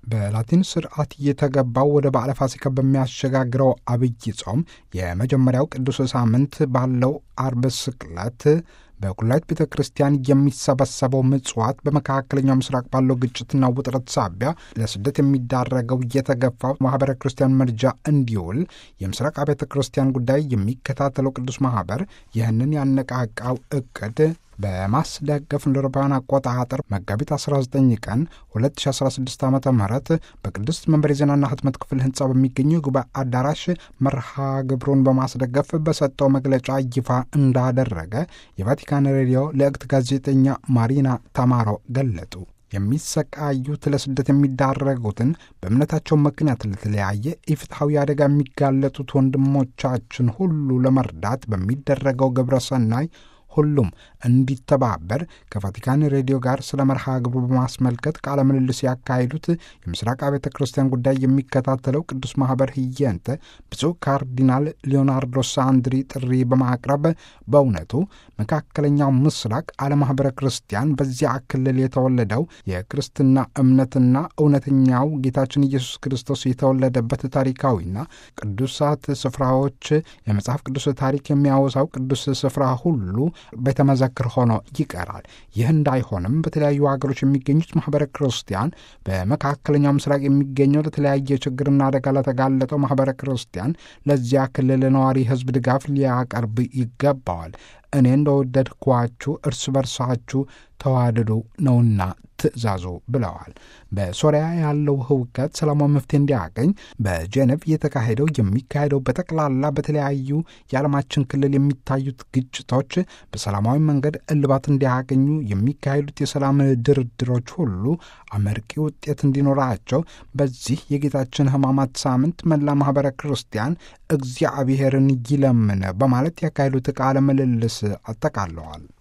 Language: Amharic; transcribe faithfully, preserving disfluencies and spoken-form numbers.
በላቲን ስርዓት እየተገባው ወደ በዓለ ፋሲካ በሚያሸጋግረው አብይ ጾም የመጀመሪያው ቅዱስ ሳምንት ባለው አርብ ስቅለት በኩላይት ቤተ ክርስቲያን የሚሰበሰበው ምጽዋት በመካከለኛው ምስራቅ ባለው ግጭትና ውጥረት ሳቢያ ለስደት የሚዳረገው እየተገፋው ማኅበረ ክርስቲያን መርጃ እንዲውል የምስራቅ አብያተ ክርስቲያን ጉዳይ የሚከታተለው ቅዱስ ማኅበር ይህንን ያነቃቃው ዕቅድ በማስደገፍ እንደ አውሮፓውያን አቆጣጠር መጋቢት አስራ ዘጠኝ ቀን ሁለት ሺህ አስራ ስድስት ዓ ም በቅድስት መንበር የዜናና ህትመት ክፍል ህንፃ በሚገኘው ጉባኤ አዳራሽ መርሃ ግብሩን በማስደገፍ በሰጠው መግለጫ ይፋ እንዳደረገ የቫቲካን ሬዲዮ ለእክት ጋዜጠኛ ማሪና ታማሮ ገለጡ። የሚሰቃዩት ለስደት የሚዳረጉትን በእምነታቸው ምክንያት ለተለያየ ኢፍትሐዊ አደጋ የሚጋለጡት ወንድሞቻችን ሁሉ ለመርዳት በሚደረገው ግብረ ሰናይ ሁሉም እንዲተባበር ከቫቲካን ሬዲዮ ጋር ስለ መርሃ ግብሩ በማስመልከት ቃለ ምልልስ ያካሄዱት የምስራቅ አብያተ ክርስቲያን ጉዳይ የሚከታተለው ቅዱስ ማኅበር ህየንተ ብፁዕ ካርዲናል ሊዮናርዶ ሳንድሪ ጥሪ በማቅረብ በእውነቱ መካከለኛው ምስራቅ አለማኅበረ ክርስቲያን በዚያ ክልል የተወለደው የክርስትና እምነትና እውነተኛው ጌታችን ኢየሱስ ክርስቶስ የተወለደበት ታሪካዊና ቅዱሳት ስፍራዎች የመጽሐፍ ቅዱስ ታሪክ የሚያወሳው ቅዱስ ስፍራ ሁሉ ቤተመዘክር ሆኖ ይቀራል። ይህ እንዳይሆንም በተለያዩ ሀገሮች የሚገኙት ማኅበረ ክርስቲያን በመካከለኛው ምስራቅ የሚገኘው ለተለያየ ችግርና አደጋ ለተጋለጠው ማኅበረ ክርስቲያን ለዚያ ክልል ነዋሪ ሕዝብ ድጋፍ ሊያቀርብ ይገባዋል። እኔ እንደወደድኳችሁ እርስ በርሳችሁ ተዋደዱ ነውና ትእዛዙ ብለዋል። በሶሪያ ያለው ህውከት ሰላማዊ መፍትሄ እንዲያገኝ በጄኔቭ የተካሄደው የሚካሄደው በጠቅላላ በተለያዩ የዓለማችን ክልል የሚታዩት ግጭቶች በሰላማዊ መንገድ እልባት እንዲያገኙ የሚካሄዱት የሰላም ድርድሮች ሁሉ አመርቂ ውጤት እንዲኖራቸው በዚህ የጌታችን ሕማማት ሳምንት መላ ማኅበረ ክርስቲያን እግዚአብሔርን ይለምን በማለት ያካሄዱት ቃለ ምልልስ አጠቃለዋል።